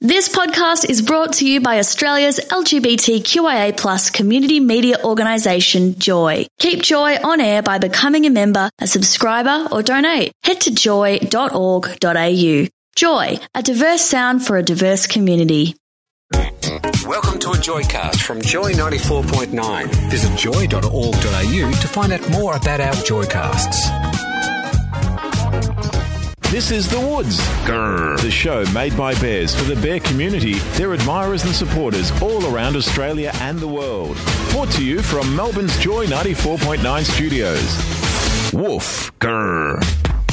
This podcast is brought to you by Australia's LGBTQIA+ community media organisation, Joy. Keep Joy on air by becoming a member, a subscriber or donate. Head to joy.org.au. Joy, a diverse sound for a diverse community. Welcome to a Joycast from Joy 94.9. Visit joy.org.au to find out more about our Joycasts. This is The Woods, Grrr, the show made by bears for the bear community, their admirers and supporters all around Australia and the world. Brought to you from Melbourne's Joy 94.9 studios. Woof, grrr.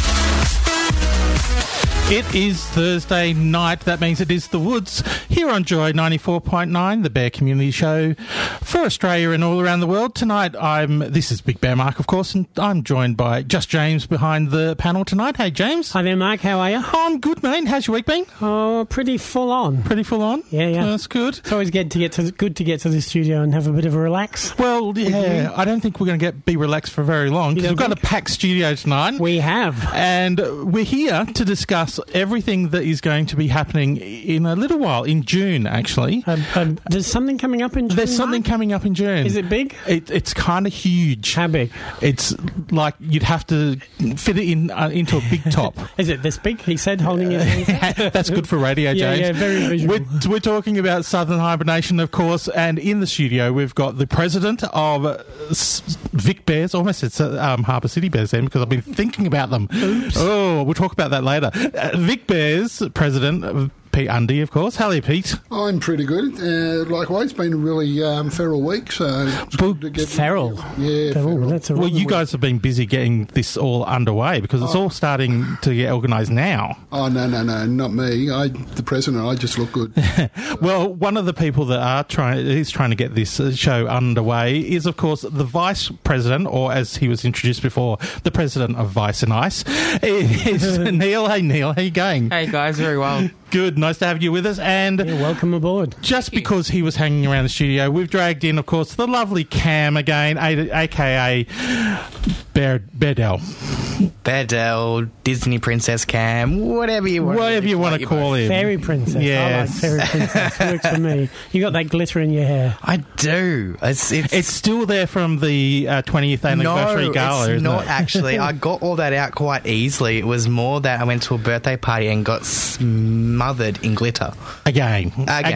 It is Thursday night. That means it is The Woods here on Joy 94.9, the Bear Community Show for Australia and all around the world. Tonight, this is Big Bear Mark, of course, and I'm joined by Just James behind the panel tonight. Hey, James. Hi there, Mark. How are you? I'm good, mate. How's your week been? Oh, pretty full on. Pretty full on? Yeah. That's good. It's always good to get to the studio and have a bit of a relax. Well, yeah, I don't think we're going to be relaxed for very long because we've got a packed studio tonight. We have. And we're here to discuss everything that is going to be happening in a little while, in June, actually. There's something coming up in June? There's something coming up in June. Is it big? It's kind of huge. How big? It's like you'd have to fit it into a big top. Is it this big? He said, holding his hands. That's good for radio, James. Yeah, very visual. We're talking about Southern Hibernation, of course, and in the studio we've got the president of Vic Bears. Almost it's Harbour City Bears then, because I've been thinking about them. Oops. Oh, we'll talk about that later. Vic Bears president, Pete Undy, of course. Hello, Pete. I'm pretty good. Likewise, been a really feral week, so it's good to get feral. Yeah, feral. That's a well, you guys have been busy getting this all underway because it's all starting to get organised now. Oh, no, not me. The president, I just look good. Well, one of the people that is trying to get this show underway is, of course, the vice president, or as he was introduced before, the president of Vice and Ice. It's Neil. Hey, Neil. How you going? Hey, guys. Very well. Good. Nice to have you with us. And welcome aboard. Just because he was hanging around the studio, we've dragged in, of course, the lovely Cam again, a.k.a. Bairdell. Bairdell, Disney Princess Cam, whatever you want to call him. Fairy Princess. Yes. I like Fairy Princess. Works for me. You got that glitter in your hair. I do. It's still there from the 20th anniversary gala, it's isn't not it? actually. I got all that out quite easily. It was more that I went to a birthday party and got smothered in glitter. Again.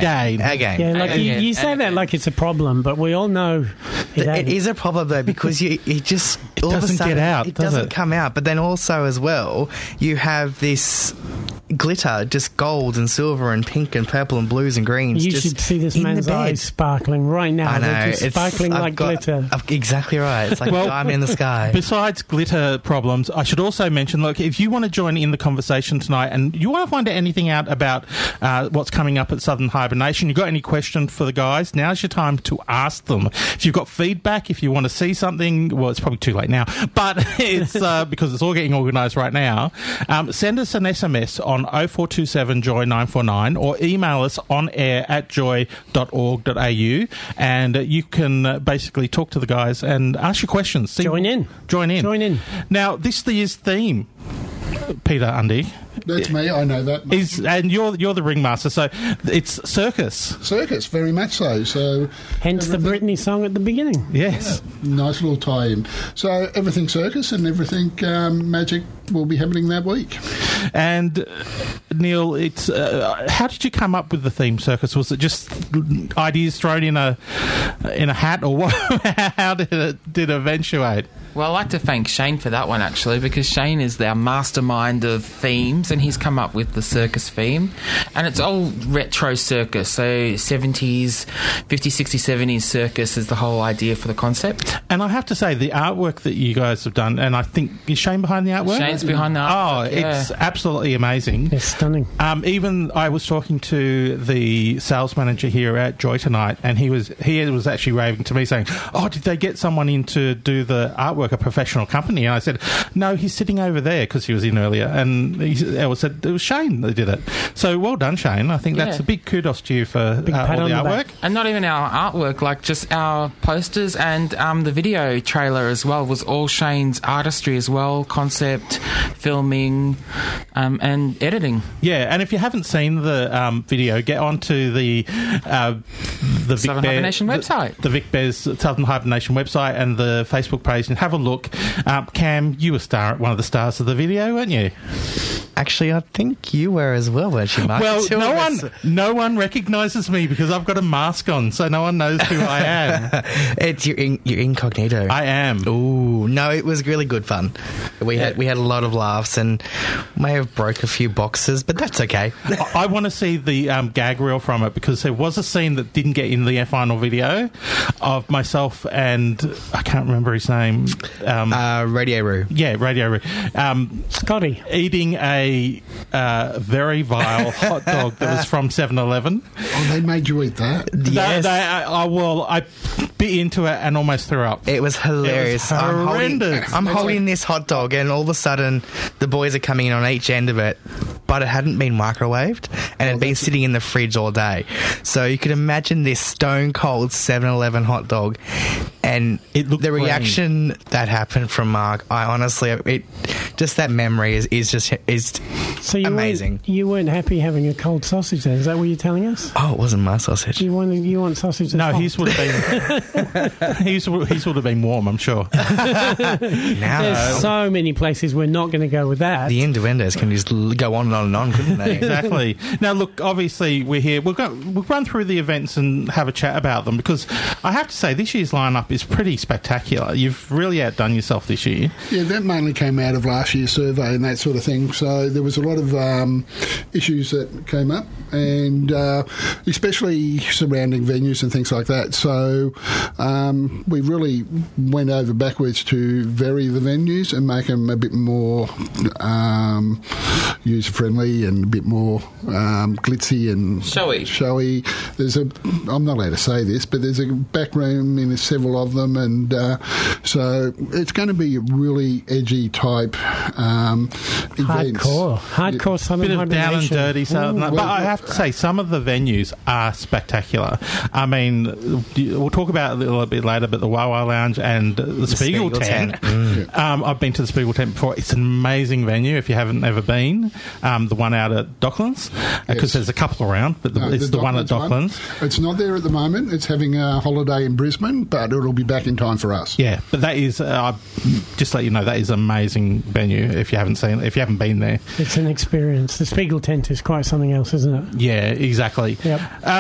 Yeah, like you say that like it's a problem, but we all know it is a problem though, because it just it all doesn't of a sudden, get out. It doesn't come out. But then also as well, you have this glitter, just gold and silver and pink and purple and blues and greens. You just should see this man's eyes sparkling right now. I know. They're just sparkling like glitter. Exactly right. It's like a diamond in the sky. Besides glitter problems, I should also mention, look, if you want to join in the conversation tonight and you want to find anything out about what's coming up at Southern Hibernation, you've got any questions for the guys, now's your time to ask them. If you've got feedback, if you want to see something, well, it's probably too late now, but it's because it's all getting organised right now, send us an SMS on 0427 Joy 949 or email us on air at joy.org.au and you can basically talk to the guys and ask your questions. Join in. Now, this year's theme, Peter Undy. That's me, I know that. And you're the ringmaster, so it's circus. Circus, very much so. So hence the Britney song at the beginning. Yes. Yeah, nice little tie-in. So everything circus and everything magic will be happening that week. And Neil, it's how did you come up with the theme circus? Was it just ideas thrown in a hat, or what? How did it eventuate? Well, I'd like to thank Shane for that one, actually, because Shane is our mastermind of themes, and he's come up with the circus theme. And it's all retro circus, so 70s, 50s, 60s, 70s circus is the whole idea for the concept. And I have to say, the artwork that you guys have done, and I think, is Shane behind the artwork? Shane's behind the artwork, it's absolutely amazing. It's stunning. Even I was talking to the sales manager here at Joy tonight, and he was actually raving to me saying, oh, did they get someone in to do the artwork work a professional company. And I said, no, he's sitting over there, because he was in earlier. And Elle said, it was Shane that did it. So well done, Shane. I think that's a big kudos to you for all the artwork. And not even our artwork, like just our posters and the video trailer as well was all Shane's artistry as well, concept, filming, and editing. Yeah, and if you haven't seen the video, get onto the Southern Hibernation website. The Vic Bears Southern Hibernation website and the Facebook page, and have a look. Cam, you were one of the stars of the video, weren't you? Actually, I think you were as well, weren't you, Mark? Well, no one recognises me because I've got a mask on, so no one knows who I am. It's your incognito. I am. Ooh, no, it was really good fun. We had a lot of laughs and may have broke a few boxes, but that's okay. I want to see the gag reel from it, because there was a scene that didn't get in the final video of myself and I can't remember his name. Radio Roo. Yeah, Radio Roo. Scotty. Eating a very vile hot dog that was from 7-Eleven. Oh, they made you eat that? Yes. I bit into it and almost threw up. It was hilarious. It was horrendous. I'm holding this hot dog and all of a sudden the boys are coming in on each end of it, but it hadn't been microwaved and it had been sitting in the fridge all day. So you could imagine this stone cold 7-Eleven hot dog, and the reaction that happened from Mark, I honestly, just that memory is so amazing. You weren't happy having a cold sausage then? Is that what you're telling us? Oh, it wasn't my sausage. You want sausage? No, his would have been. his would have been warm, I'm sure. There's so many places we're not going to go with that. The innuendos can just go on and on and on, couldn't they? Exactly. Now, look, obviously we're here. We'll run through the events and have a chat about them, because I have to say this year's lineup is pretty spectacular. You've really outdone yourself this year. Yeah, that mainly came out of last year's survey and that sort of thing. So there was a lot of issues that came up, and especially surrounding venues and things like that. So we really went over backwards to vary the venues and make them a bit more user-friendly and a bit more glitzy and showy. I'm not allowed to say this, but there's a back room in several of them, and so it's going to be a really edgy type events. Hardcore Southern Bit of Hibernation. down and dirty Southern. But I have to say, some of the venues are spectacular. I mean, we'll talk about it a little bit later, but the Wawa Lounge and the Spiegel Tent. I've been to the Spiegel Tent before. It's an amazing venue if you haven't ever been. The one out at Docklands, because there's a couple around, but it's the one at Docklands. It's not there at the moment. It's having a holiday in Brisbane, but it'll be back in time for us. Yeah, but that is, just let you know, that is an amazing venue if you haven't been there. It's an experience. The Spiegel Tent is quite something else, isn't it? Yeah, exactly. Yep.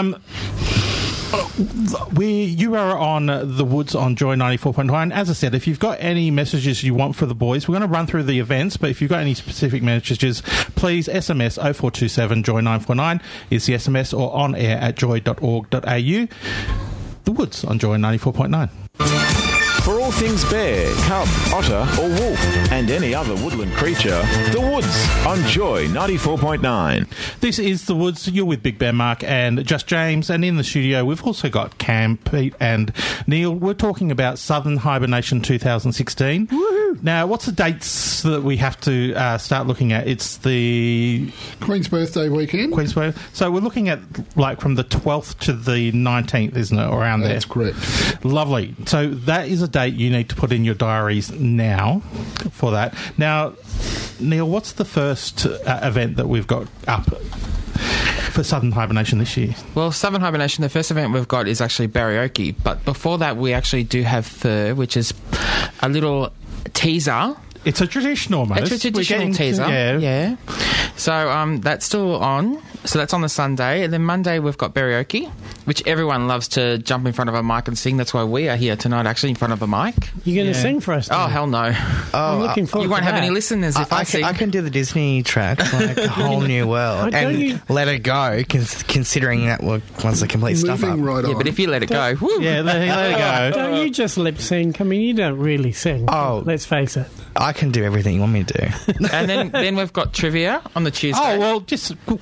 You are on the Woods on Joy 94.9. As I said, if you've got any messages you want for the boys, we're going to run through the events, but if you've got any specific messages, please SMS 0427 Joy 949 is the SMS, or on air at joy.org.au. The Woods on Joy 94.9. For all things bear, cub, otter or wolf and any other woodland creature, The Woods on Joy 94.9. This is The Woods. You're with Big Bear Mark and Just James, and in the studio we've also got Cam, Pete and Neil. We're talking about Southern Hibernation 2016. Woohoo! Now, what's the dates that we have to start looking at? It's the Queen's Birthday weekend. Queen's Birthday. So we're looking at like from the 12th to the 19th, isn't it? Around there. That's correct. Lovely. So that is a date you need to put in your diaries now for that. Now, Neil, what's the first event that we've got up for Southern Hibernation this year? Well, Southern Hibernation, the first event we've got is actually Barrioki, but before that we actually do have Fur, which is a little teaser. It's a tradition almost. It's a traditional teaser. Yeah. So that's still on. So that's on the Sunday. And then Monday we've got Barrioki, which everyone loves to jump in front of a mic and sing. That's why we are here tonight, actually, in front of a mic. You're going to sing for us tonight? Oh, hell no. I'm looking forward to You won't have that. any listeners if I sing. I can do the Disney track, like a whole new world, and let it go, considering that was a complete stuff up. Right yeah, on. but if you let it go, woo. Yeah, let it go. Don't you just lip sync? I mean, you don't really sing. Oh. Let's face it. I can do everything you want me to do. And then we've got trivia on the Tuesday. Oh, well, just quickly, on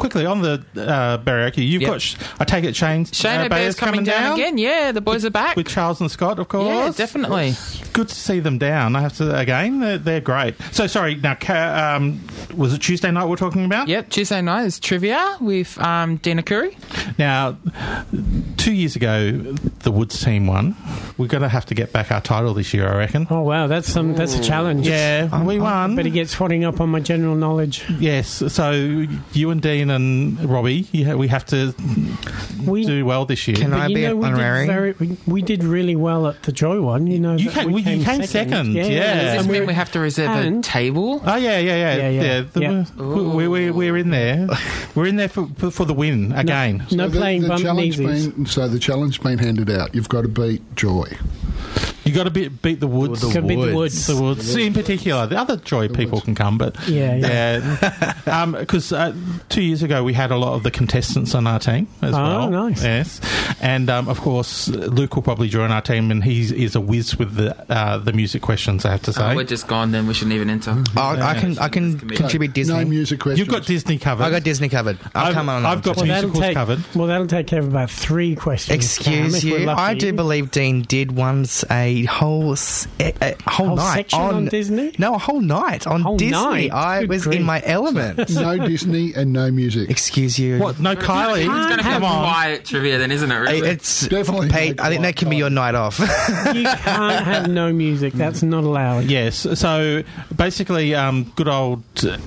Barry, you've got, I take it, Shane O'Bear's coming down again. Yeah, the boys are back. With Charles and Scott, of course. Yeah, definitely. Good to see them down. I have to, again, they're great. So, sorry, now, was it Tuesday night we're talking about? Yep, Tuesday night is trivia with Dina Curry. Now, 2 years ago, the Woods team won. We're going to have to get back our title this year, I reckon. Oh, wow, that's a challenge. Yeah, we won. But he gets swatting up on my general knowledge. Yes, so you and Dean and Robbie, we have to do well this year. Can I be honorary? We did really well at the Joy one. You know, you came second. Yeah. Does this mean we have to reserve a table? Oh, yeah. We're in there. We're in there for the win again. No playing bump knees. So the challenge been handed out. You've got to beat Joy. You got to beat the Woods. The Woods. The Woods. In particular, the other Joy people can come, but because 2 years ago we had a lot of the contestants on our team as well. Oh, nice. Yes, and of course Luke will probably join our team, and he is a whiz with the music questions. I have to say. We're just gone. Then we shouldn't even enter. I can contribute Disney. No music questions. You've got Disney covered. I got Disney covered. I've got musicals covered. Well, that'll take care of about 3 questions. Excuse you. I do believe Dean did once a whole night on Disney. No, a whole night on Disney. Night. I was in my element. No Disney and no music. Excuse you. What? No Kylie. It's going to have quiet trivia, then, isn't it? Really? It's definitely. Pete, I think that can be your night off. You can't have no music. That's not allowed. Yes. So basically, good old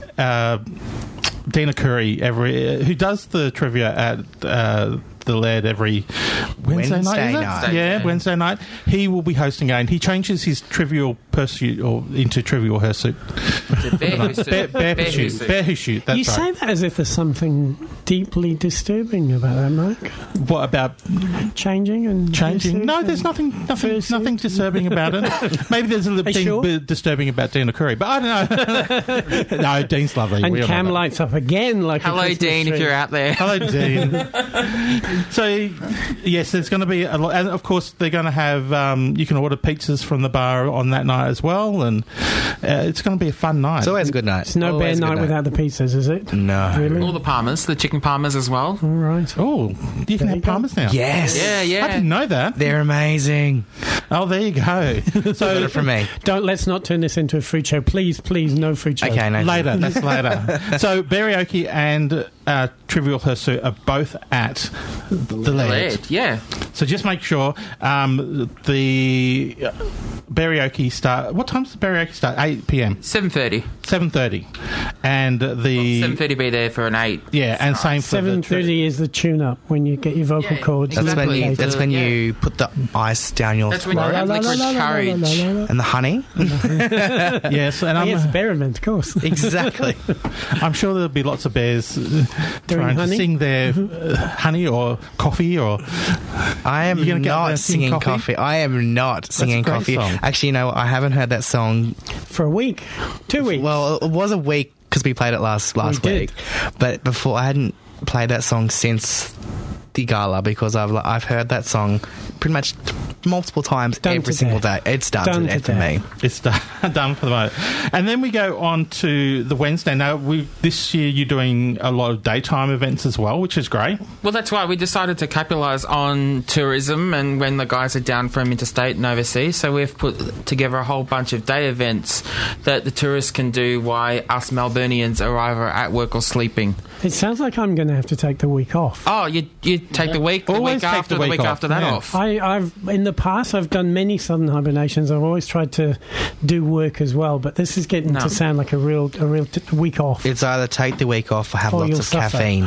Dina Curry, who does the trivia at the Laird every Wednesday night. Yeah, Wednesday night. He will be hosting again. He changes his Trivial Pursuit into Trivial Hirsute. Bear Hirsute. That's you say that as if there's something deeply disturbing about that, Mark. What about changing? No, there's nothing disturbing about it. Maybe there's a little thing disturbing about Dina Curry, but I don't know. No, Dean's lovely. And Cam lights up again like hello, Dean, if you're out there. Hello, Dean. So, yes, there's going to be a lot. And, of course, they're going to have... you can order pizzas from the bar on that night as well, and it's going to be a fun night. It's always a good night. It's no bad night without the pizzas, is it? No. Really? All the parmas, the chicken parmas as well. All right. Oh, you can have parmas now? Yes. Yeah. I didn't know that. They're amazing. Oh, there you go. So from me. Let's not turn this into a fruit show. Please, no fruit show. Okay, no. Later. That's later. So, Barrioki and Trivial Hirsute are both at the Laird. Yeah. So just make sure the Barrioki start... What time does the Barrioki start? 8 p.m? 7:30. 7:30. And the... 7:30 be there for an 8. Yeah, and same for 7:30 is the tune-up when you get your vocal cords. Exactly. That's when you put the ice down your throat. That's when you have liquid courage. And the honey. Yes. And yes, Berryman, of course. Exactly. I'm sure there'll be lots of bears trying to sing their honey or coffee or... I am not singing coffee. I am not singing coffee. Song. Actually, I haven't heard that song... For a week. 2 weeks. Well, it was a week because we played it last week. But before, I hadn't played that song since the gala because I've heard that song pretty much multiple times every single day. It's done for me. It's done for the moment. And then we go on to the Wednesday. Now, this year you're doing a lot of daytime events as well, which is great. Well, that's why we decided to capitalise on tourism and when the guys are down from interstate and overseas. So we've put together a whole bunch of day events that the tourists can do while us Melburnians are either at work or sleeping. It sounds like I'm going to have to take the week off. Oh, you take the week after that off. I've in the past I've done many Southern hibernations. I've always tried to do work as well, but this is getting to sound like a real week off. It's either take the week off or have lots of caffeine.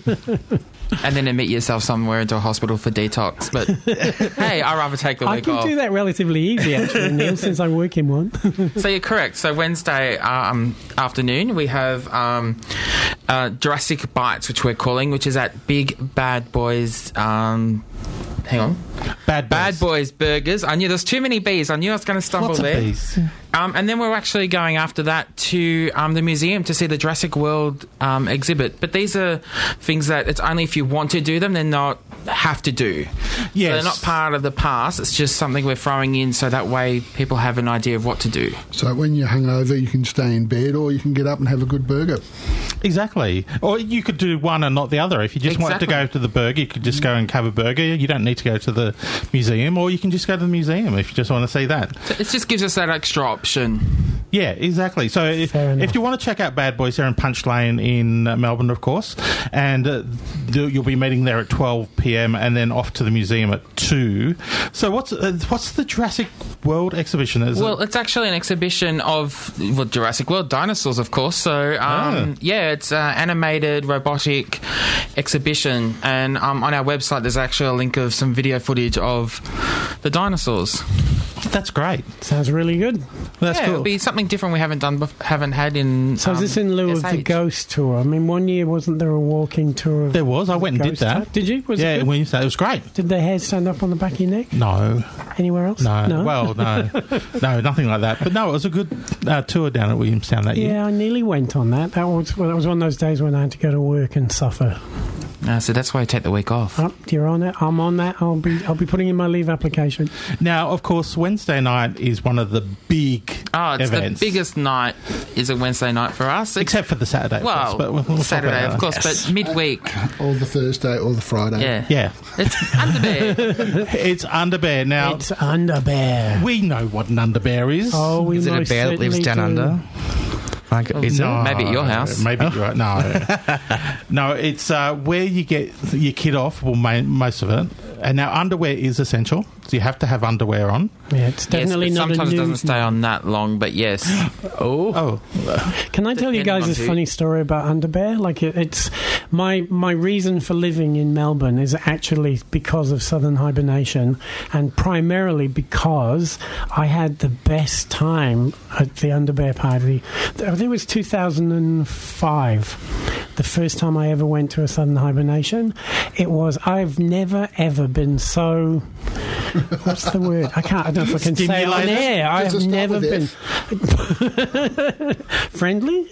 And then admit yourself somewhere into a hospital for detox. But hey, I'd rather take the week off. I can do that relatively easy, actually, Neil, since I work in one. So you're correct. So Wednesday afternoon, we have Jurassic Bites, which we're calling, which is at Big Bad Boys... hang on. Bad Boys Burgers. I knew there's too many B's. I knew I was going to stumble Lots there. Of B's. And then we're actually going after that to the museum to see the Jurassic World exhibit. But these are things that it's only if you want to do them. They're not have to do. Yes. So they're not part of the pass. It's just something we're throwing in so that way people have an idea of what to do. So when you're hungover, you can stay in bed, or you can get up and have a good burger. Exactly. Or you could do one and not the other. If you just wanted to go to the burger, you could just go and have a burger. You don't need to go to the museum, or you can just go to the museum if you just want to see that. So it just gives us that extra option. Yeah, exactly. So if you want to check out Bad Boys, they're in Punch Lane in Melbourne, of course, and you'll be meeting there at 12 p.m. and then off to the museum at 2. So what's the Jurassic World exhibition? It's actually an exhibition of Jurassic World dinosaurs, of course. So it's an animated robotic exhibition, and on our website there's actually a link of some video footage of the dinosaurs. That's great. Sounds really good. That's cool. It'll be something different we haven't had in. So is this in lieu of the ghost tour? I mean, one year wasn't there a walking tour? There was. I went and did that. Did you? Was it good? It was great. Did the hair stand up on the back of your neck? No. Anywhere else? No. Well, no. No, nothing like that. But no, it was a good tour down at Williamstown that year. Yeah, I nearly went on that. That was one of those days when I had to go to work and suffer. So that's why I take the week off. Oh, you're on it. I'm on that. I'll be putting in my leave application. Now, of course, Wednesday night is one of the big events. The biggest night is a Wednesday night for us. Except for the Saturday. Well, we'll Saturday, of course, but midweek. Or the Thursday or the Friday. Yeah. It's Underbear. It's Underbear. Now, it's Underbear. We know what an Underbear is. Oh, is it a bear that lives down under? Maybe at your house. Maybe right. No, no. It's where you get your kid off. Well, most of it. And now underwear is essential, so you have to have underwear on. Yeah, it's definitely not. Sometimes it doesn't stay on that long, but yes. Oh. Can I tell you guys a funny story about Underbear? Like it's my reason for living in Melbourne is actually because of Southern Hibernation, and primarily because I had the best time at the Underbear party. I think it was 2005. The first time I ever went to a Southern Hibernation. I've never ever been so, what's the word? I don't know if I can say it on air. I have never been friendly.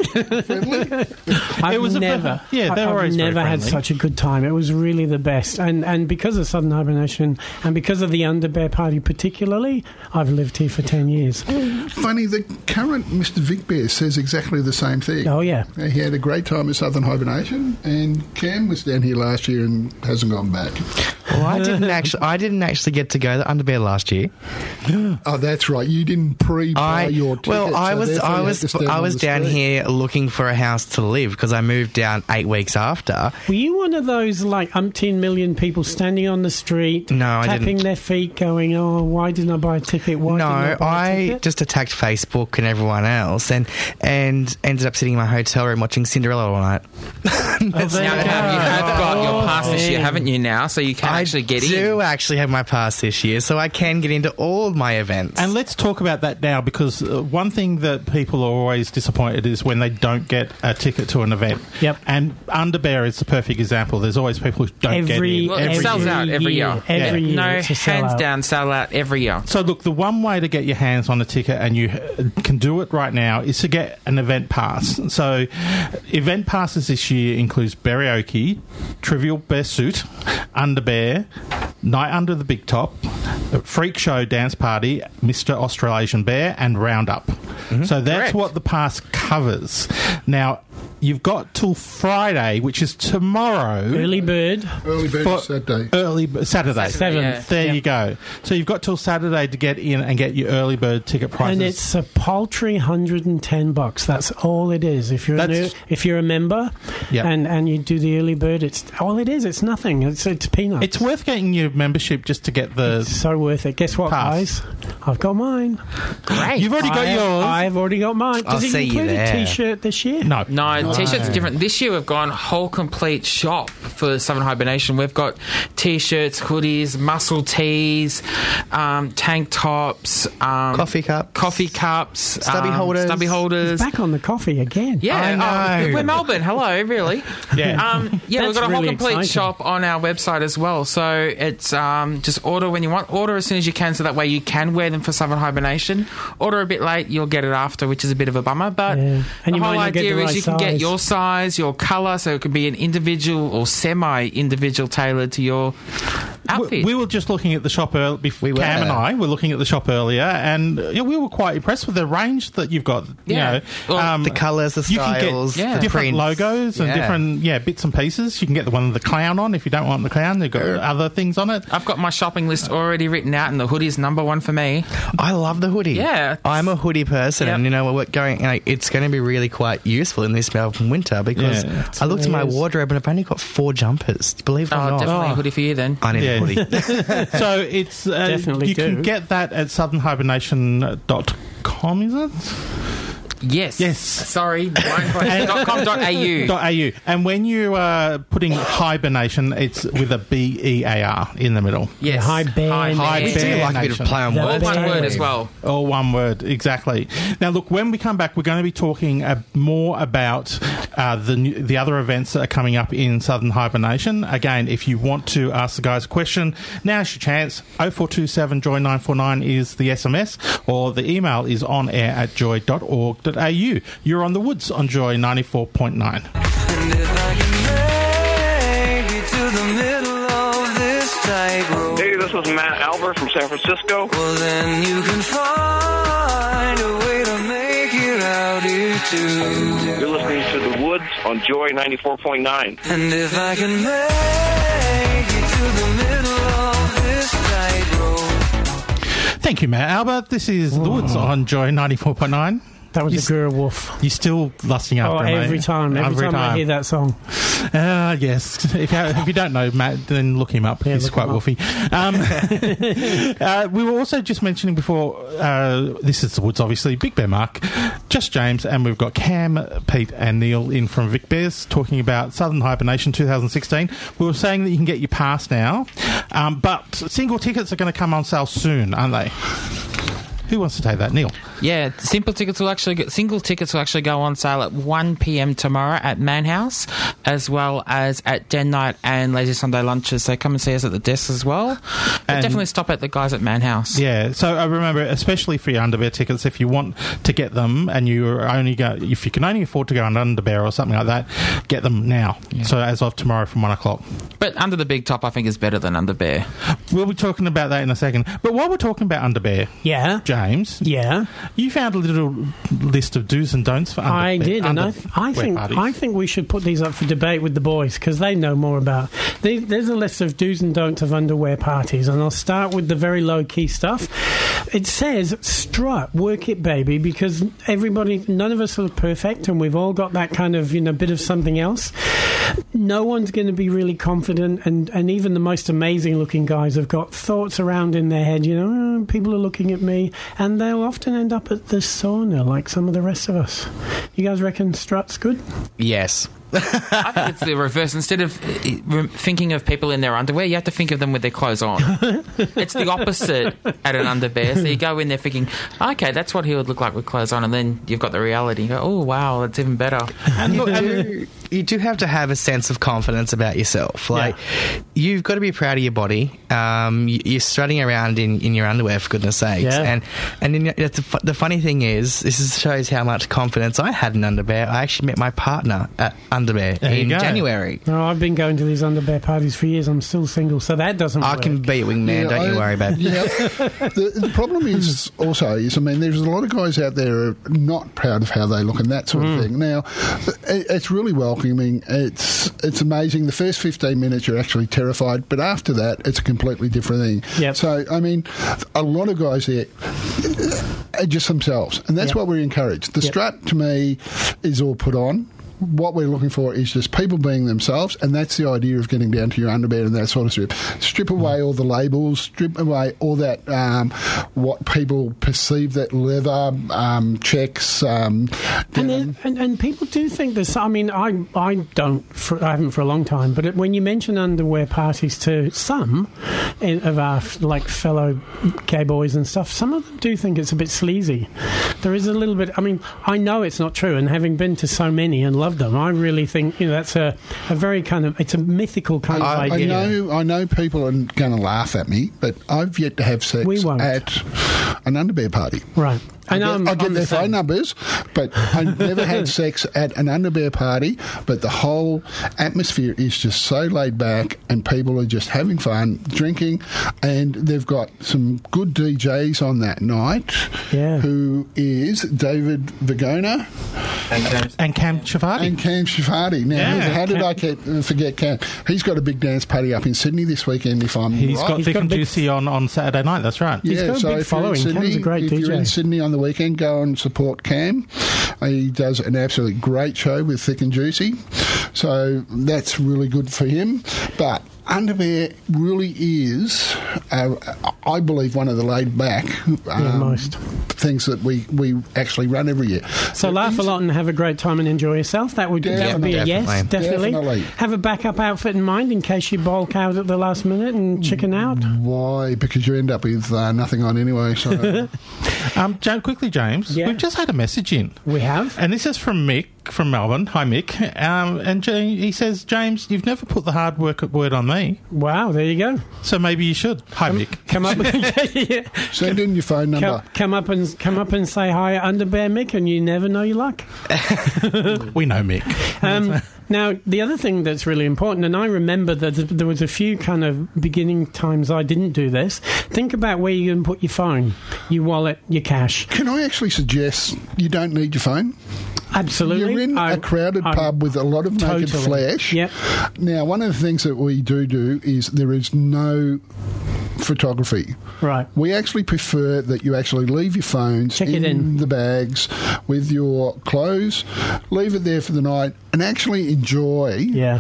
I've never had such a good time. It was really the best, and because of Southern Hibernation and because of the Underbear party particularly, I've lived here for 10 years. Funny, the current Mr. Vic Bear says exactly the same thing. Oh yeah, he had a great time at Southern Hibernation, and Cam was down here last year and hasn't gone back. Well, I didn't actually get to go to Underbear last year. Oh, that's right. You didn't pre-buy your ticket. Well, I was down here looking for a house to live because I moved down 8 weeks after. Were you one of those like umpteen million people standing on the street, tapping their feet, going, "Oh, why didn't I buy a ticket? I just attacked Facebook and everyone else, and ended up sitting in my hotel room watching Cinderella all night. You have got your pass this year, haven't you? Now, so you can actually get in. I do actually have my pass this year, so I can get into all of my events. And let's talk about that now, because one thing that people are always disappointed is when they don't get a ticket to an event. Yep. And Underbear is the perfect example. There's always people who don't get in. Well, it sells out every year. Every year. No, hands down, sell out every year. So look, the one way to get your hands on a ticket, and you can do it right now, is to get an event pass. So event passes this year includes Berryokey, Trivial Bearsuit, Underbear, Night Under the Big Top, Freak Show Dance Party, Mr. Australasian Bear, and Roundup. Mm-hmm. So that's Correct. what the pass covers. Now, you've got till Friday, which is tomorrow. Early bird. Early bird is Saturday. Saturday. 7th. There you go. So you've got till Saturday to get in and get your early bird ticket prices. And it's a paltry $110. That's all it is. If you're a member, yep. and you do the early bird, it's all it is. It's nothing. It's peanuts. It's worth getting your membership just to get the. It's so worth it. Guess what, pass. guys? I've got mine. Great. You've already got yours. I've already got mine. Does it include a T-shirt this year? No. T-shirts are different. This year we've gone whole complete shop for Southern Hibernation. We've got T-shirts, hoodies, muscle tees, tank tops, coffee cups, stubby holders. He's back on the coffee again. Yeah, I know. We're Melbourne. Hello, really? Yeah. We've got a whole really complete exciting. shop on our website as well. So it's just order when you want. Order as soon as you can, so that way you can wear them for Southern Hibernation. Order a bit late, you'll get it after, which is a bit of a bummer. But Yeah. And the you might whole not get idea the is right you can get size. your size, your colour, so it could be an individual or semi-individual tailored to your outfit. We were just looking at the shop earlier. Cam and I were looking at the shop earlier, and we were quite impressed with the range that you've got. Yeah. The colours, the styles, you can get the different prints. logos and different bits and pieces. You can get the one with the clown on if you don't want the clown. They've got other things on it. I've got my shopping list already written out, and the hoodie's number one for me. I love the hoodie. Yeah. I'm a hoodie person, and it's going to be really quite useful in this Melbourne winter because I looked at my wardrobe and I've only got 4 jumpers. Believe it or not. Definitely a hoodie for you then. I need a hoodie. So it's you can get that at southernhibernation.com, is it? Yes. Sorry. .com.au. And when you are putting hibernation, it's with a BEAR in the middle. Yes. Hibernation. We do like a bit of play on words. All one word as well. All one word, exactly. Now, look, when we come back, we're going to be talking more about the other events that are coming up in Southern Hibernation. Again, if you want to ask the guys a question, now's your chance. 0427 Joy 949 is the SMS, or the email is onair@joy.org.au. You're on the Woods on Joy 94.9. And if I can make it to the middle of this tightrope, Hey, this is Matt Albert from San Francisco. well then you can find a way to make it out here too. You're listening to The Woods on Joy 94.9. And if I can make it to the middle of this tightrope. Thank you, Matt Albert. This is The Woods on Joy 94.9. That was a girl wolf. You're still lusting after him, every mate. time I hear that song. Yes. If you don't know Matt, then look him up. He's quite woofy. We were also just mentioning before, this is The Woods, obviously, Big Bear Mark, Just James, and we've got Cam, Pete and Neil in from Vic Bears talking about Southern Hibernation 2016. We were saying that you can get your pass now, but single tickets are going to come on sale soon, aren't they? Who wants to take that? Neil? Yeah, single tickets will actually go on sale at 1 p.m. tomorrow at Manhouse, as well as at Den Night and Lazy Sunday lunches. So come and see us at the desk as well. But definitely stop at the guys at Manhouse. Yeah, so I remember, especially for your Underbear tickets, if you want to get them and if you can only afford to go on Underbear or something like that, get them now. Yeah. So as of tomorrow from 1 o'clock. But Under the Big Top, I think, is better than Underbear. We'll be talking about that in a second. But while we're talking about Underbear, James, you found a little list of do's and don'ts for Underbear. I did, and I think we should put these up for debate with the boys because they know more about. There's a list of do's and don'ts of underwear parties, and I'll start with the very low key stuff. It says strut, work it, baby, because none of us are perfect, and we've all got that kind of bit of something else. No one's going to be really confident, and even the most amazing looking guys have got thoughts around in their head, people are looking at me, and they'll often end up at the sauna like some of the rest of us. You guys reckon strut's good? Yes. I think it's the reverse. Instead of thinking of people in their underwear, you have to think of them with their clothes on. It's the opposite at an Underbear. So you go in there thinking, okay, that's what he would look like with clothes on, and then you've got the reality. You go, oh, wow, that's even better. You do have to have a sense of confidence about yourself. You've got to be proud of your body. You're strutting around in your underwear, for goodness sakes. Yeah. And the funny thing is, this shows how much confidence I had in Underbear. I actually met my partner at Underbear in January. Oh, I've been going to these Underbear parties for years. I'm still single, so that doesn't work. I can be a wingman, don't you worry about it. Yeah. The problem is, there's a lot of guys out there who are not proud of how they look and that sort of thing. Now, it's really welcoming. It's amazing. The first 15 minutes you're actually terrified, but after that, it's a completely different thing. Yep. So, a lot of guys there are just themselves, and that's what we encourage. The strut, to me, is all put on. What we're looking for is just people being themselves, and that's the idea of getting down to your underwear and that sort of stuff. Strip away all the labels, strip away all that what people perceive that leather, checks. And people do think this. I haven't for a long time, but when you mention underwear parties to some of our fellow gay boys and stuff, some of them do think it's a bit sleazy. There is a little bit. I know it's not true, and having been to so many and loved love them. I really think that's a very kind of, it's a mythical kind of idea. I know people are going to laugh at me, but I've yet to have sex at an underbear party. Right. I get their phone numbers, but I've never had sex at an underbear party. But the whole atmosphere is just so laid back, and people are just having fun, drinking, and they've got some good DJs on that night. Yeah. Who is David Vagona and Cam Chifardi. And Cam Chifardi. Now, how did I forget Cam? He's got a big dance party up in Sydney this weekend. If I'm He's right. got Thick and Juicy on Saturday night. That's right. Yeah, He's got a big following. Cam's a great DJ. If you're in Sydney on the weekend, go and support Cam. He does an absolutely great show with Thick and Juicy, so that's really good for him. But underbear really is, I believe, one of the laid back most things that we actually run every year. So laugh a lot and have a great time and enjoy yourself. That would be a yes, definitely. Have a backup outfit in mind in case you bulk out at the last minute and chicken out. Why? Because you end up with nothing on anyway. So, quickly, James, we've just had a message in. We have, and this is from Mick from Melbourne. Hi, Mick. And he says, James, you've never put the hard work word on me. Wow, there you go. So maybe you should. Hi, Mick. Come up. Send in your phone number. Come up and say hi, Underbear Mick, and you never know your luck. We know Mick. Now, the other thing that's really important, and I remember that there was a few kind of beginning times I didn't do this. Think about where you're going to put your phone, your wallet, your cash. Can I actually suggest you don't need your phone? Absolutely. You're in a crowded pub with a lot of naked flesh. Yep. Now, one of the things that we do is there is no photography. Right. We actually prefer that you actually leave your phones in the bags with your clothes, leave it there for the night, and actually enjoy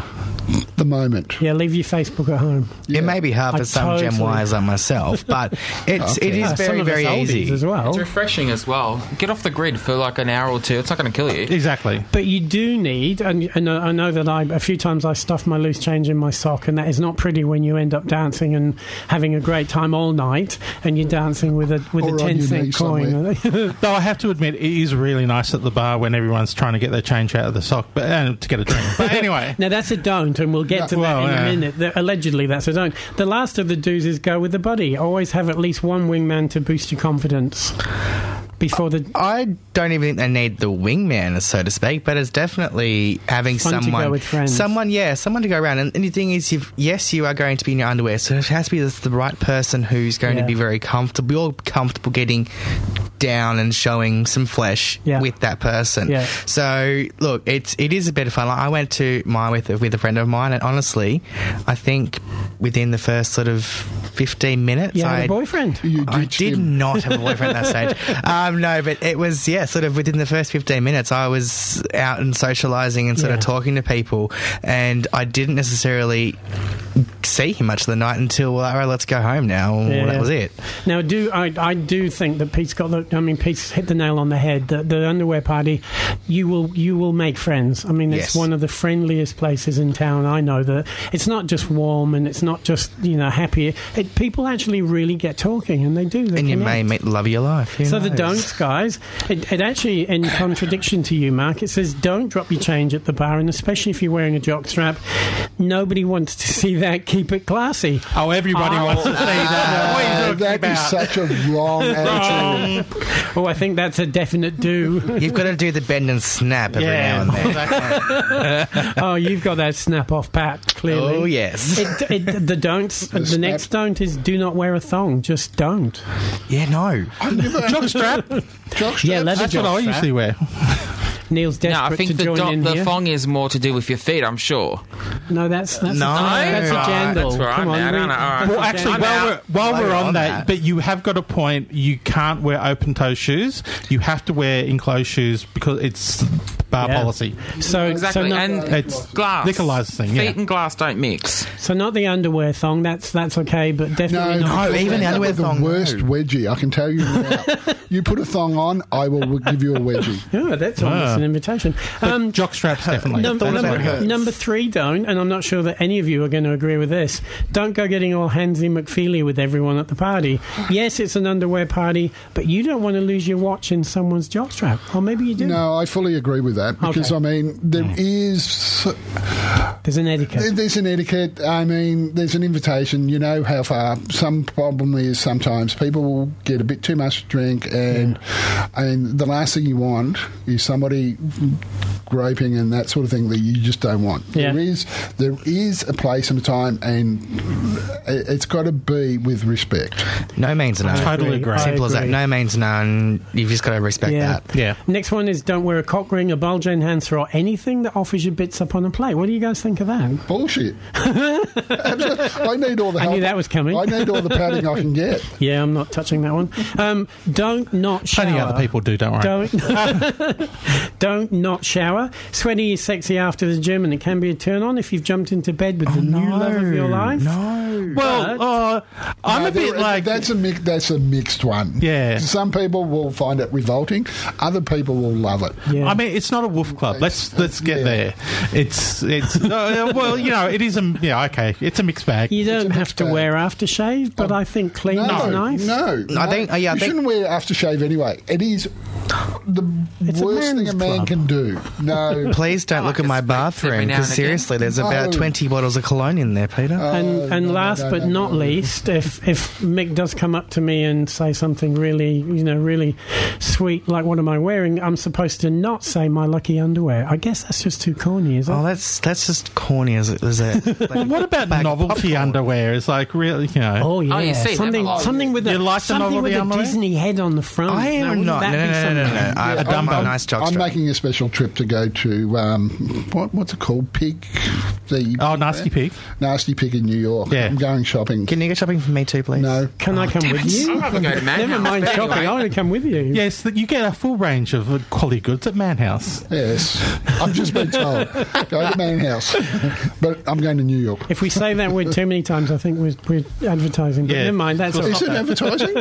the moment. Yeah, leave your Facebook at home. Yeah. It may be hard for some Gen Ys like myself, but it is very, very easy as well. It's refreshing as well. Get off the grid for like an hour or two. It's not going to kill you. Exactly. But you do need, and I know that a few times I stuff my loose change in my sock, and that is not pretty when you end up dancing and having a great time all night, and you're dancing with a 10-cent coin. Though I have to admit, it is really nice at the bar when everyone's trying to get their change out of the sock, but to get a drink. But anyway, now that's a don't, and we'll get to that in a minute. Allegedly, that's a don't. The last of the do's is go with a buddy. Always have at least one wingman to boost your confidence. I don't even think they need the wingman, so to speak, but it's definitely having fun someone to go with friends. someone to go around. And the thing is, you are going to be in your underwear, so it has to be the right person who's going to be very comfortable. You're comfortable getting down and showing some flesh with that person. Yeah. So look, it is a bit of fun. Like, I went to mine with a friend of mine, and honestly, I think within the first sort of 15 minutes, you had a boyfriend. I did not have a boyfriend at that stage. No, but it was, sort of within the first 15 minutes, I was out and socialising and sort of talking to people, and I didn't necessarily see him much of the night until, all right, let's go home now. Well, that was it. Now, I do think that Pete's Pete's hit the nail on the head. The underwear party, you will make friends. I mean, it's one of the friendliest places in town. I know that it's not just warm and it's not just, happy. People actually really get talking, and they do. And you may meet the love of your life. So the don'ts, guys, it actually, in contradiction to you, Mark, it says don't drop your change at the bar, and especially if you're wearing a jockstrap, nobody wants to see that. Keep it classy. Oh, everybody wants to see that. That is such a wrong attitude. Oh, I think that's a definite do. You've got to do the bend and snap every now and then. Oh, you've got that snap off pat, clearly. Oh, yes. The don'ts, the next don't is do not wear a thong. Just don't. Yeah, no. Jockstrap. Yeah, leather That's what I usually wear. Neil's desperate I think to join in the here. thong is more to do with your feet, I'm sure. No, that's No. a jandal. That's right. Come on, I don't know. All right. Well, actually, while we're on that, but you have got a point. You can't wear open-toe shoes. You have to wear enclosed shoes because it's bar policy. So exactly, and it's glass. liquor licensing. Feet and glass don't mix. So not the underwear thong. That's okay, but definitely not. No, even the underwear thong. The worst wedgie, I can tell you now. You put a thong on, I will give you a wedgie. Yeah, that's almost an invitation. Jockstraps definitely. Number 3 don't, and I'm not sure that any of you are going to agree with this. Don't go getting all handsy McFeely with everyone at the party. Yes, it's an underwear party, but you don't want to lose your watch in someone's jockstrap. Or maybe you do. No, I fully agree with that. that because, Okay. I mean, there's an etiquette. There's an etiquette. I mean, there's an invitation. You know how far. Some problem is sometimes people will get a bit too much to drink, and the last thing you want is somebody groping and that sort of thing that you just don't want. Yeah. There is a place and a time, and it's got to be with respect. No means no. I Totally agree. Simple as that. agree. No means no, and you've just got to respect that. Yeah. Next one is don't wear a cock ring, a bulge enhancer, or anything that offers you bits up on a plate. What do you guys think of that? Bullshit. Absolutely. I need all the help. I knew that was coming. I need all the padding I can get. Yeah, I'm not touching that one. Don't not shower. Plenty other people do, don't worry. Don't not shower. Sweaty is sexy after the gym, and it can be a turn on if you've jumped into bed with the new love of your life. Well, I'm No, a bit like... that's a mixed one. Yeah. Some people will find it revolting. Other people will love it. Yeah. I mean, it's not a wolf club. Let's get there. It's well, you know, it is okay. It's a mixed bag. You don't have to bag. wear aftershave, but I think clean is nice. No. I think- you shouldn't wear aftershave anyway. It is the worst thing a man club. can do. No. Please don't look at my bathroom, every now because and again. seriously, there's about No. 20 bottles of cologne in there, Peter. And no, last no, but no, not no. least, if Mick does come up to me and say something really, really sweet, like what am I wearing, I'm supposed to not say my lucky underwear. I guess that's just too corny, is it? Oh, that's just corny as it is. Well, what about novelty underwear? It's like really, you know. Oh yeah, Oh, you see them a lot. something with You a like the something with novelty a underwear? Disney head on the front. I am wouldn't not. that be No. something? I've got Dumbo. a nice I'm jockstrap. making a special trip to go to what's it called? Pig. Nasty Pig. Nasty Pig in New York. Yeah. I'm going shopping. Can you go shopping for me too, please? No. Can I come with you? I'd rather go to Manhouse. Never mind but shopping. anyway. I want to come with you. Yes, you get a full range of quality goods at Manhouse. Yes. I've just been told. Go to Man House. But I'm going to New York. If we say that word too many times, I think we're advertising. But Yeah. never mind. That's Well, Is all. it advertising?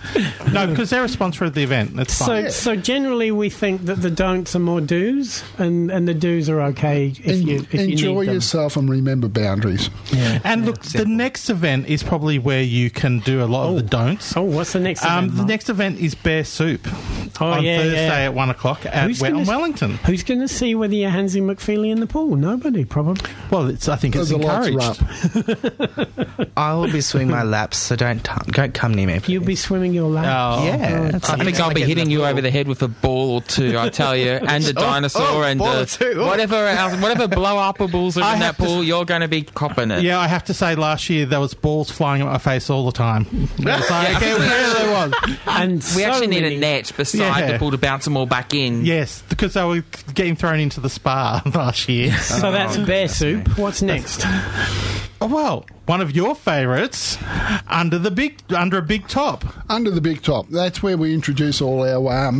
No, because they're a sponsor of the event. That's fine. So generally, we think that the don'ts are more do's, and the do's are okay if you Enjoy need them. yourself and remember boundaries. And look, the next event is probably where you can do a lot of the don'ts. Oh, what's the next event? The Mark? next event is Bear Soup on yeah, Thursday yeah. at 1 o'clock at Wellington. Who's going to see whether you're Hansy McFeely in the pool? Nobody, probably. Well, I think it's The lights are encouraged. up. I will be swimming my laps, so don't come near me, please. You'll be swimming your lap. Oh. Yeah. I think I'll be hitting you over the head with a ball or two, I tell you, and a dinosaur and ball or two. Oh. whatever blow-uppables are I in have that to- pool, you're going to be copping it. Yeah, I have to say, last year there was balls flying at my face all the time. It's like, Yeah, okay, where there was. And We so actually need many- a net beside Yeah. the pool to bounce them all back in. Yes, because they were getting thrown into the spa last year. So that's bear soup. What's next? Oh, well, one of your favourites, under a big top. Under the big top. That's where we introduce all our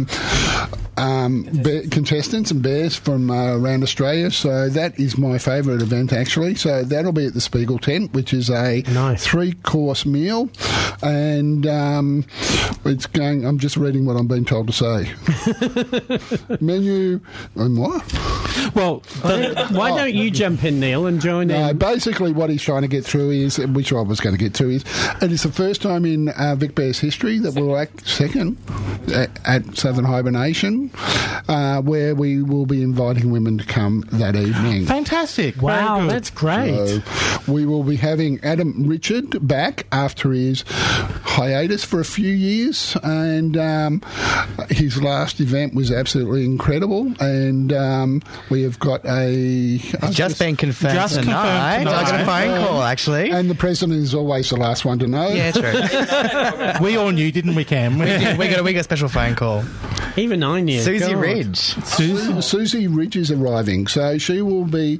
contestants and bears from around Australia. So that is my favourite event, actually. So that'll be at the Spiegel Tent, which is a Nice. 3-course meal. And it's going... I'm just reading what I'm being told to say. Menu... And what? Well, Why don't you jump in, Neil, and join No, in? basically what he's trying to get through is, which I was going to get to, is it is the first time in Vic Bear's history that we'll act second at Southern Hibernation, where we will be inviting women to come that evening. fantastic. Very Wow, good. that's great. So we will be having Adam Richard back after his hiatus for a few years, and his last event was absolutely incredible. And we have got Just been confirmed Just confirmed tonight. tonight. I got a phone call, actually. and the president is always the last one to know. Yeah, true. We all knew, didn't we, Cam? we got a special phone call. Even I knew. Susie God. Ridge. Susie Ridge is arriving, so she will be.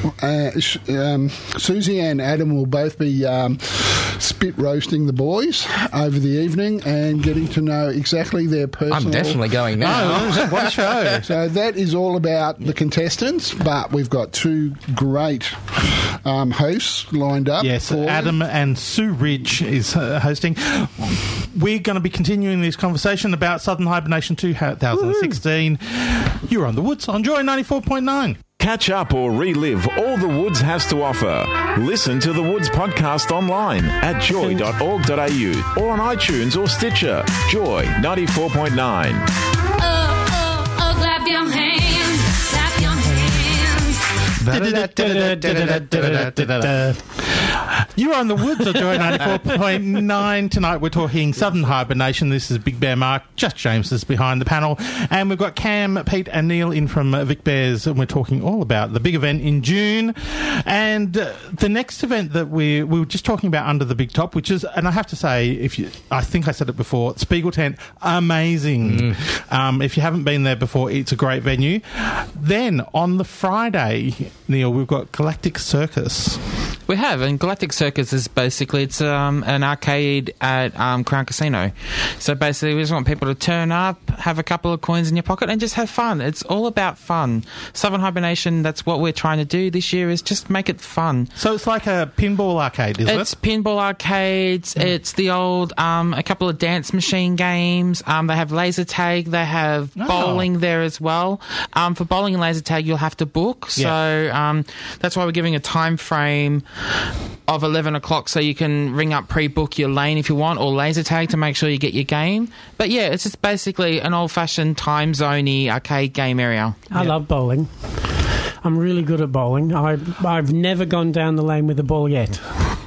Susie and Adam will both be spit roasting the boys over the evening and getting to know exactly their personal. I'm definitely going now. What a show. So that is all about the contestants, but we've got two great hosts lined up. Yes, for Adam and Sue Ridge is hosting. We're going to be continuing this conversation about Southern Hibernation 2016. You're on the Woods on Joy 94.9. Catch up or relive all the Woods has to offer. Listen to the Woods podcast online at joy.org.au or on iTunes or Stitcher. Joy 94.9. Clap your hands. You're on the Woods of Joy 94.9. Tonight we're talking Southern Hibernation. This is Big Bear Mark. Just James is behind the panel. And we've got Cam, Pete and Neil in from Vic Bears, and we're talking all about the big event in June. And the next event that we were just talking about under the big top, which is, and I have to say, I think I said it before, Spiegel Tent, amazing. If you haven't been there before, it's a great venue. Then on the Friday, Neil, we've got Galactic Circus. We have, and Galactic Circus is basically, it's an arcade at Crown Casino. So basically we just want people to turn up, have a couple of coins in your pocket and just have fun. It's all about fun. Southern Hibernation, that's what we're trying to do this year, is just make it fun. So it's like a pinball arcade, is it? It's pinball arcades, it's the old, a couple of dance machine games, they have laser tag, they have bowling there as well. For bowling and laser tag, you'll have to book, so that's why we're giving a time frame of 11 o'clock so you can ring up, pre-book your lane if you want, or laser tag to make sure you get your game. But yeah, it's just basically an old-fashioned time zone-y arcade game area. I love bowling. I'm really good at bowling. I've never gone down the lane with a ball yet.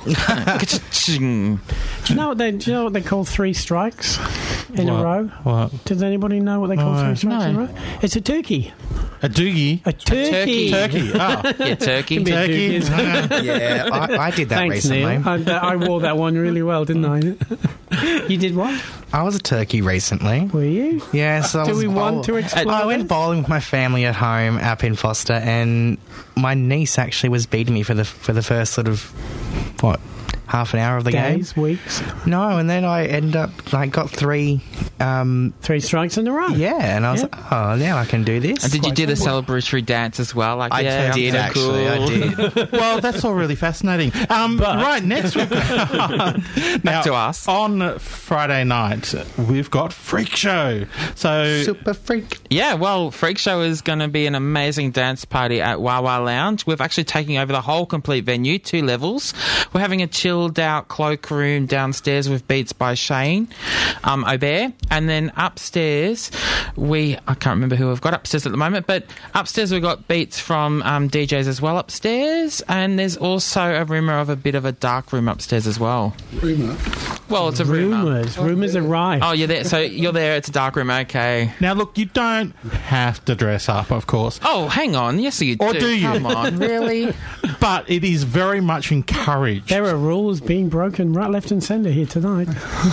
Do you know what they call three strikes in a row? What? Does anybody know what they call three strikes in a row? It's a turkey. A doogie? A turkey. Turkey. Oh. Yeah, turkey. Yeah, I did that Thanks, recently. Neil. I wore that one really well, didn't I? You did what? I was a turkey recently. Were you? Yeah, so Do we want to explore I went bowling with my family at home up in Foster, and my niece actually was beating me for the first sort of, half an hour of the days, game. Weeks? No, and then I ended up, got three strikes in a row. Yeah, and I was like, oh, now I can do this. And did you do the celebratory dance as well? Like, I did, actually. I did. Well, that's all really fascinating. Right, next we've got... Back to us. On Friday night, we've got Freak Show. So Super Freak. Yeah, well, Freak Show is going to be an amazing dance party at Wawa Lounge. We're actually taking over the whole complete venue, 2 levels. We're having a chilled out cloakroom downstairs with beats by Shane Aubert, and then upstairs I can't remember who we've got upstairs at the moment, but upstairs we've got beats from DJs as well upstairs, and there's also a rumour of a bit of a dark room upstairs as well. Rumour? Well, it's a rumour. Rumours are right. Oh, you're there. So you're there. It's a dark room. Okay. now, look, you don't have to dress up, of course. Oh, hang on. Yes, you do. Or do you? Come on, really? But it is very much encouraged. There are rules being broken right, left and centre here tonight.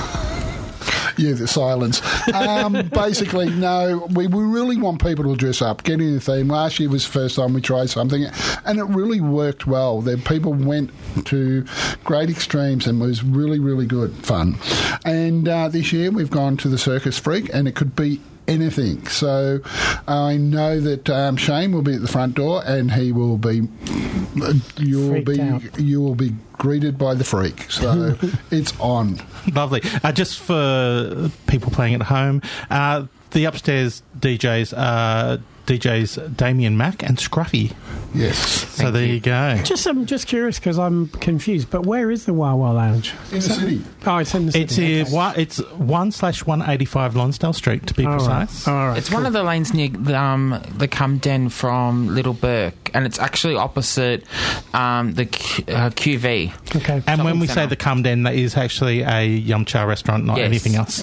Yeah, the silence. Basically, no, we really want people to dress up, get in the theme. Last year was the first time we tried something, and it really worked well. The people went to great extremes and was really, really good fun. And this year we've gone to the Circus Freak, and it could be anything. So I know that Shane will be at the front door, and he will be. You will be greeted by the freak. So it's on. Lovely. Just for people playing at home, the upstairs DJs are DJs Damien Mack and Scruffy. Yes. So there you go. I'm just curious because I'm confused. But where is the Wawa Lounge? In the city. Oh, it's in the city. It's 1/185 Lonsdale Street, to be precise. All right. It's one of the lanes near the Cum Den from Little Burke, and it's actually opposite the QV. Okay. And when we Centre. say the Cum Den, that is actually a Yum Cha restaurant, not Yes. anything else.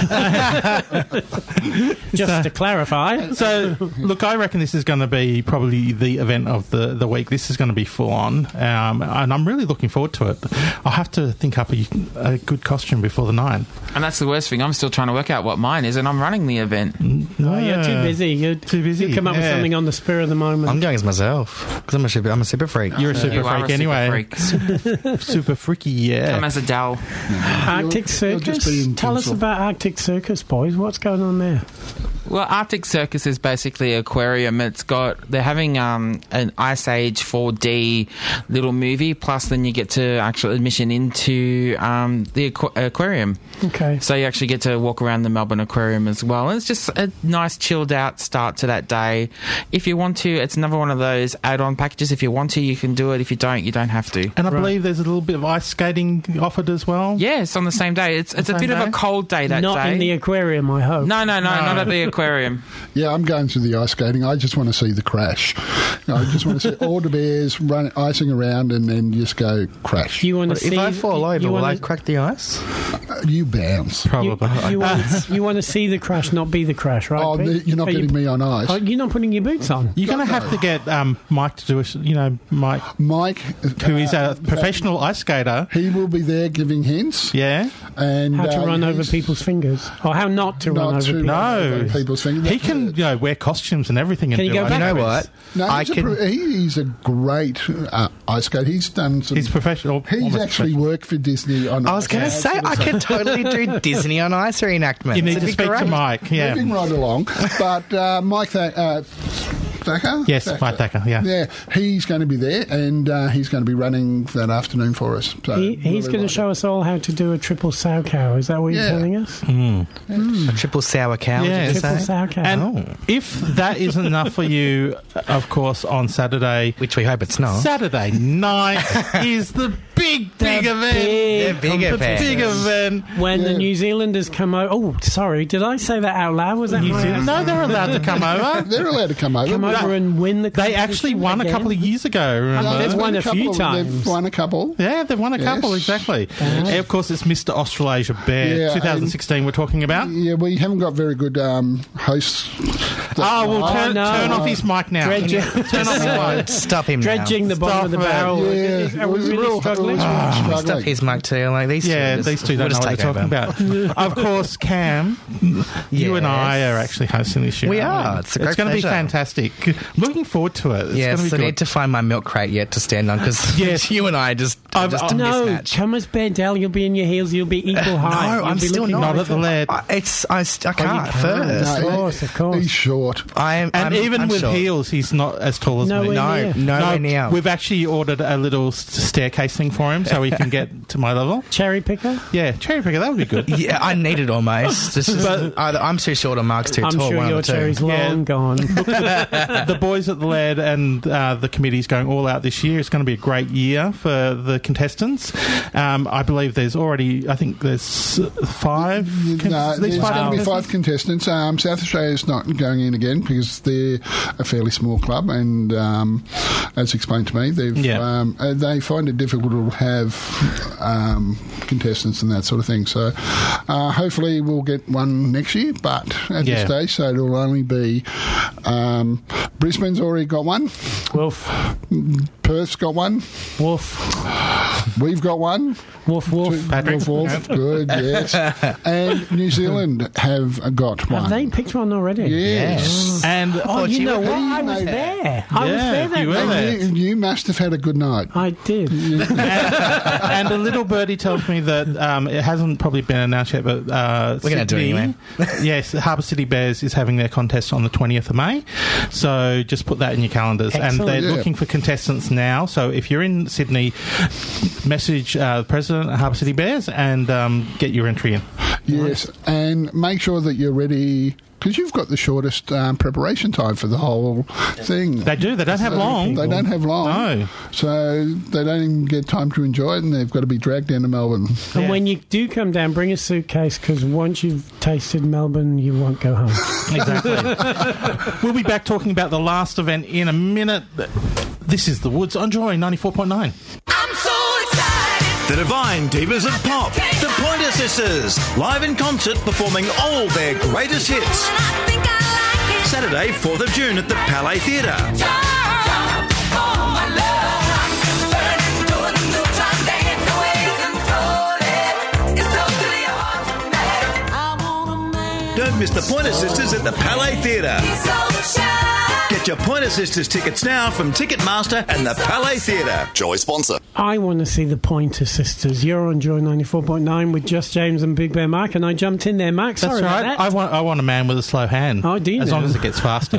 Just to clarify. So, look, I reckon this is going to be probably the event of the week. This is going to be full on, and I'm really looking forward to it. I'll have to think up a good costume before the night. And that's the worst thing. I'm still trying to work out what mine is, and I'm running the event. Oh, you're too busy. You're too busy. You come up with something on the spur of the moment. I'm going as myself because I'm a super freak. You're a super You are freak a anyway. super freak. Super freaky, yeah. Come as a doll. Arctic You'll just be Circus? in Tell us tinsel. about Arctic Circus, boys. What's going on there? Well, Arctic Circus is basically an aquarium. They're having an Ice Age 4D little movie, plus then you get to actual admission into the aquarium. Okay. So you actually get to walk around the Melbourne Aquarium as well. And it's just a nice chilled out start to that day. If you want to, it's another one of those add-on packages. If you want to, you can do it. If you don't, you don't have to. And I believe there's a little bit of ice skating offered as well. Yes, on the same day. It's a bit of a cold day that Not day. in the aquarium, I hope. No, not at the aquarium. aquarium. Yeah, I'm going to the ice skating. I just want to see the crash. I just want to see all the bears icing around and then just go crash. You want to see? If I fall over, will I wanna- crack the ice? You bounce. Probably. You want to see the crash, not be the crash, right? Oh, Pete? you're not Are getting me on ice. Oh, you're not putting your boots on. You're going to have to get Mike to do it. You know, Mike, Mike, who is a professional ice skater. he will be there giving hints. Yeah. And How to run over he's people's fingers, or how not to run not over to people. run No. over people's fingers. He can, wear costumes and everything. Can and you do go ice You know skates. what? No, I he's, can. he's a great ice skater. He's done some. He's professional. He's almost actually professional. worked for Disney on. I was going to say, I could totally do Disney on ice reenactments. You need It'd to be speak to great. Mike. Yeah. Moving right along, but Mike Thacker? Yes, Mike Thacker. Yeah. Yeah, he's going to be there, and he's going to be running that afternoon for us. So He's really going to like show it. us all how to do a triple sow cow. Is that what you're Yeah. telling us? A triple sour cow, Yeah. did you Triple say? sow cow. And if that isn't enough for you, of course, on Saturday, Which we hope it's not. Saturday night is the big event. The big The event. big event. When the Yeah. New Zealanders come over. Oh, sorry, did I say that out loud? Was that New my Zealand, no, they're allowed to come over. They're allowed to come over. come over and win the They competition actually won a again? couple of years ago, remember? they've won a few They've times. won a couple. Yeah, they've won a couple, Yes. exactly. And of course, it's Mr. Australasia Bear, Yeah, 2016 we're talking about. Yeah, we haven't got very good hosts. Oh, well, Oh, turn no. off his mic now. Dredging, Turn off his mic. Stop him dredging now. the bottom of the Stop it. barrel. Yeah, Are we it was really real- struggling? it was Stop struggling. his mic too. Like these two. Yeah, just- these two we'll don't know just what they're take talking over. about. Of course, Cam, you and I are actually hosting this year. We aren't are. It's a great going to be pleasure. fantastic. Looking forward to it. It's Yes, going to I be need good. to find my milk crate yet to stand on because Yes. you and I just a No, mismatch. come as Bendel, you'll be in your heels, you'll be equal height. No, You'll I'm be still looking Not at the lead. I can't you first. can't. Of course. He's short. And even with heels, he's not as tall as me. Nowhere near. Nowhere near. We've actually ordered a little staircase thing for him so he can get to my level. Cherry picker? Yeah, cherry picker, that would be good. Yeah, I need it almost. It's just, But- either I'm too short or Mark's too I'm tall. sure one your of the two. cherry's long gone. The boys at the lead and the committee's going all out this year. It's going to be a great year for the contestants. I believe there's already, I think there's five. No, there's five going to be contestants? 5 contestants. South Australia's not going in again because they're a fairly small club, and as explained to me, they find it difficult to have contestants and that sort of thing. So hopefully we'll get one next year, but at this stage, so it'll only be Brisbane's already got one. Wolf. Perth's got one. Wolf. We've got one. Wolf, wolf. Patrick. Wolf. Good, yes. And New Zealand have got one. Have they picked one already? Yes. And Oh, you know you what? were I was there. there. I was there that you were night. there. You must have had a good night. I did. And a little birdie tells me that it hasn't probably been announced yet, but We're gonna do it anyway. Yes, Harbour City Bears is having their contest on the 20th of May. So just put that in your calendars. Excellent. And they're Yeah. looking for contestants now. So if you're in Sydney, message the president at Harbour City Bears and get your entry in. Yes, and make sure that you're ready because you've got the shortest preparation time for the whole thing. They do. They don't have long. They don't have long. No. So they don't even get time to enjoy it, and they've got to be dragged down to Melbourne. And Yeah. when you do come down, bring a suitcase because once you've tasted Melbourne, you won't go home. Exactly. We'll be back talking about the last event in a minute. This is The Woods on Joy 94.9. I'm so excited. The Divine Divas of Pop, the Pointer Sisters, live in concert performing all their greatest hits. And I think I like it. Saturday, 4th of June at the Palais Theatre. Turn up, oh my love. Burning to the neutron dance. The way you control it. It's totally automatic. I want a man. Don't miss the Pointer Sisters at the Palais Theatre. He's so shy. Get your Pointer Sisters tickets now from Ticketmaster and the Palais Theatre. Joy sponsor. I want to see the Pointer Sisters. You're on Joy 94.9 with Just James and Big Bear Mark, and I jumped in there, Mark. Sorry That's right. about that. I want a man with a slow hand. Oh, do you As now? long as it gets faster.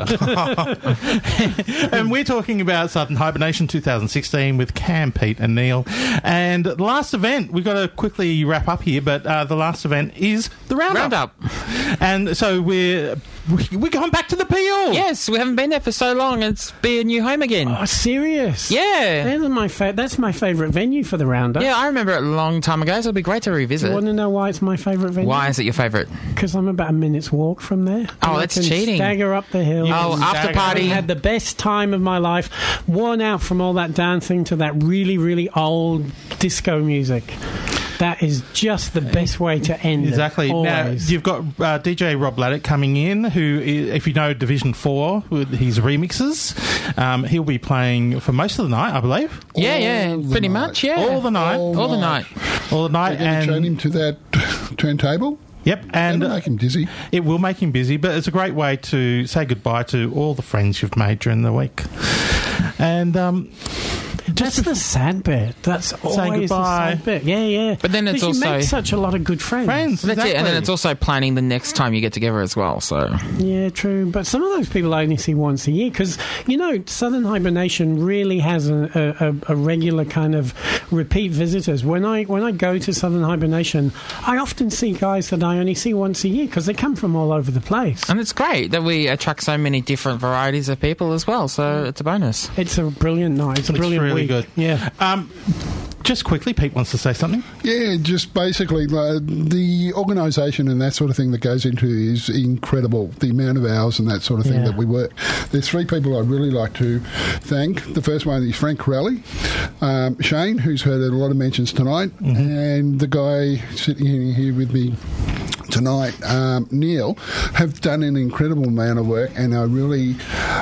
And we're talking about Southern Hibernation 2016 with Cam, Pete and Neil. And the last event, we've got to quickly wrap up here, but the last event is the Roundup. Roundup. And so we're we're going back to the Peel. Yes, we haven't been there for so long. It's be a new home again. Oh, serious? Yeah. That's my favourite venue for the Roundup. Yeah, I remember it a long time ago, so it'll be great to revisit. You want to know why it's my favourite venue? Why is it your favourite? Because I'm about a minute's walk from there. Oh, And that's I can cheating. Stagger up the hill. Oh, after party. I had the best time of my life, worn out from all that dancing to that really, really old disco music. That is just the best way to end Exactly. it. Now, Always. you've got DJ Rob Laddick coming in, who, if you know Division 4, with his remixes, he'll be playing for most of the night, I believe. Yeah, pretty much, yeah. All the night. All the night. All the night. They're going to turn him to that turntable? Yep, and It'll make him dizzy. It will make him busy, but it's a great way to say goodbye to all the friends you've made during the week. And that's the sad bit. That's always the sad bit. Yeah. But then it's 'Cause you also make such a lot of good friends. That's it, and then it's also planning the next time you get together as well. So Yeah, true. But some of those people I only see once a year because, Southern Hibernation really has a regular kind of repeat visitors. When I go to Southern Hibernation, I often see guys that I only see once a year because they come from all over the place. And it's great that we attract so many different varieties of people as well, so it's a bonus. It's a brilliant night. It's a brilliant really week. good. Yeah. Just quickly, Pete wants to say something. Yeah, just basically the organisation and that sort of thing that goes into it is incredible. The amount of hours and that sort of thing that we work. There's three people I'd really like to thank. The first one is Frank Corelli, Shane, who's heard a lot of mentions tonight, and the guy sitting here with me tonight, Neil, have done an incredible amount of work, and I really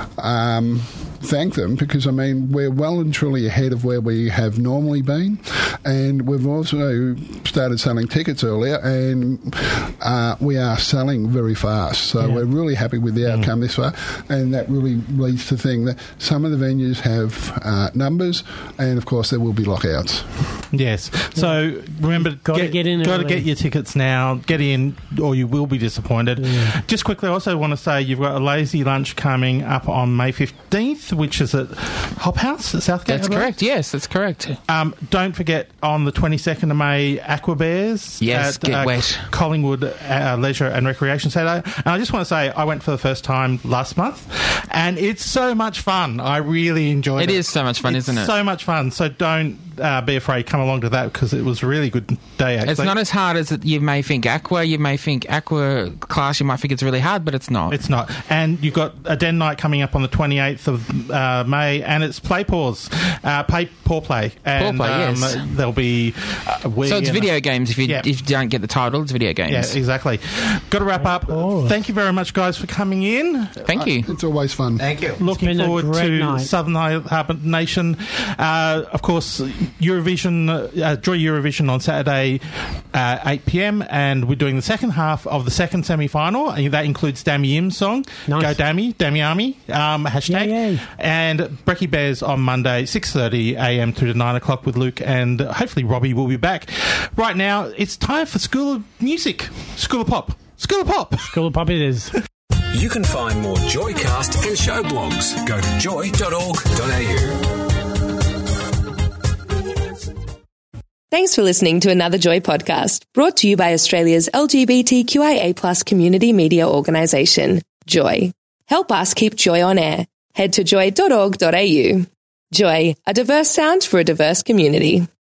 thank them because, we're well and truly ahead of where we have normally been, and we've also started selling tickets earlier, and we are selling very fast. So we're really happy with the outcome this far, and that really leads to the thing that some of the venues have numbers, and of course there will be lockouts. Yes. So remember, Got to get in Got to early. get your tickets now. Get in, or you will be disappointed. Yeah. Just quickly, I also want to say you've got a lazy lunch coming up on May 15th, which is at Hop House at Southgate. That's correct. Yes, that's correct. Don't forget on the 22nd of May, Aqua Bears. Yes, at, get wet. Collingwood Leisure and Recreation Centre. And I just want to say I went for the first time last month, and it's so much fun. I really enjoyed it. It is so much fun, isn't it? So much fun. So don't be afraid. Come along to that because it was a really good day, actually. It's not as hard as you may think. You may think Aqua class, you might think it's really hard, but it's not. It's not. And you've got a Den night coming up on the 28th of May, and it's Play Pause. Paw Play. And, Paw Play, yes. There'll be Wii. So it's and- video games. If you don't get the title, it's video games. Yeah, exactly. Got to wrap up. Thank you very much, guys, for coming in. Thank you. It's always fun. Thank you. Looking been a forward great to night. Southern Harbour Nation. Of course, Eurovision, Joy Eurovision on Saturday, 8 p.m, and we're doing the second half of the second semi-final. And that includes Dammy Im's song, Nice. Go Dammy, Dammy Army, hashtag. Yay. And Brekkie Bears on Monday, 6:30 a.m. through to 9 o'clock with Luke, and hopefully Robbie will be back. Right now, it's time for School of Music. School of Pop. School of Pop. School of Pop it is. You can find more Joycast and show blogs. Go to joy.org.au. Thanks for listening to another Joy podcast, brought to you by Australia's LGBTQIA+ community media organisation, Joy. Help us keep Joy on air. Head to joy.org.au. Joy, a diverse sound for a diverse community.